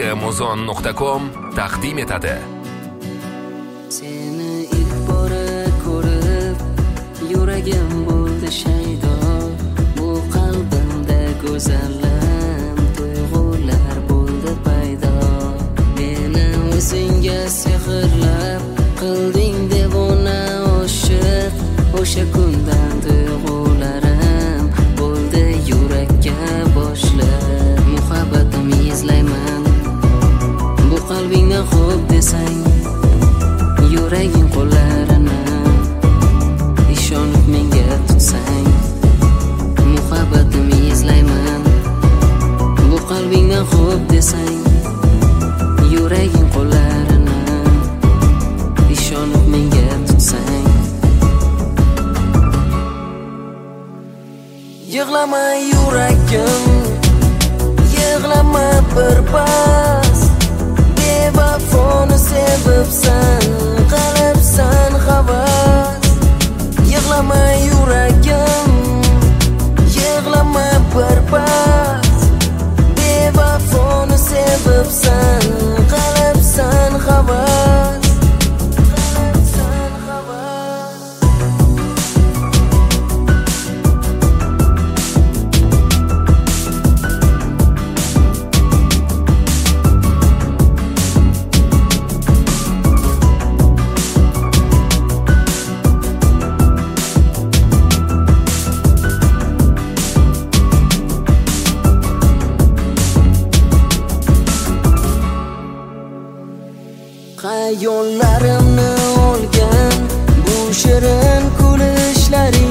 Muzon.com taqdim etadi. Seni ilk bora ko'rib, yuragim bo'ldi shaydo. Bu qalbimda go'zallam tuyg'ular bo'ldi paydo. Meni o'zingga sehrlab qilding devona oshiq. O'sha kundan tuyg'ularim bo'ldi yurakka boshliq. Muhabbatimni izlayman, bu qalbingdan xo'p desang, yuraging qo'llarini ishonib menga tutsang. Muhabbatimni izlayman, bu qalbingdan xo'p desang, yuraging qo'llarini ishonib menga tutsang. Yig'lama yuragim, yig'lama birpas. Bevafoni sevibsan, qalbsan havas. Yig'lama yuragim, yig'lama birpas. Bevafoni sevibsan, qalbsan havas. Xayollarimni olgan bu shirin kulishlaring